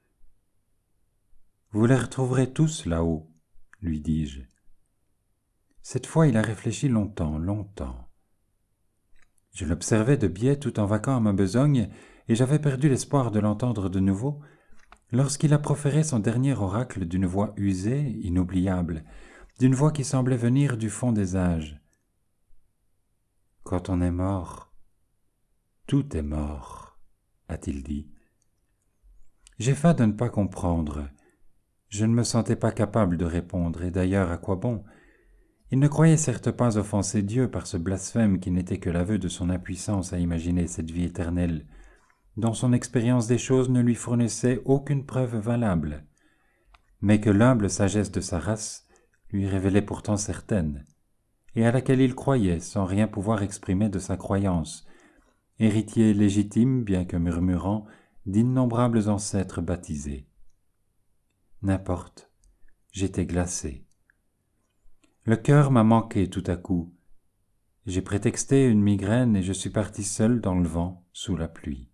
Vous les retrouverez tous là-haut, lui dis-je. Cette fois, il a réfléchi longtemps, longtemps. Je l'observais de biais tout en vaquant à ma besogne, et j'avais perdu l'espoir de l'entendre de nouveau, lorsqu'il a proféré son dernier oracle d'une voix usée, inoubliable, d'une voix qui semblait venir du fond des âges. Quand on est mort, tout est mort, a-t-il dit. J'ai faim de ne pas comprendre. Je ne me sentais pas capable de répondre, et d'ailleurs à quoi bon ? Il ne croyait certes pas offenser Dieu par ce blasphème qui n'était que l'aveu de son impuissance à imaginer cette vie éternelle, dont son expérience des choses ne lui fournissait aucune preuve valable, mais que l'humble sagesse de sa race lui révélait pourtant certaines, et à laquelle il croyait sans rien pouvoir exprimer de sa croyance, héritier légitime, bien que murmurant, d'innombrables ancêtres baptisés. N'importe, j'étais glacé. Le cœur m'a manqué tout à coup. J'ai prétexté une migraine et je suis parti seul dans le vent, sous la pluie.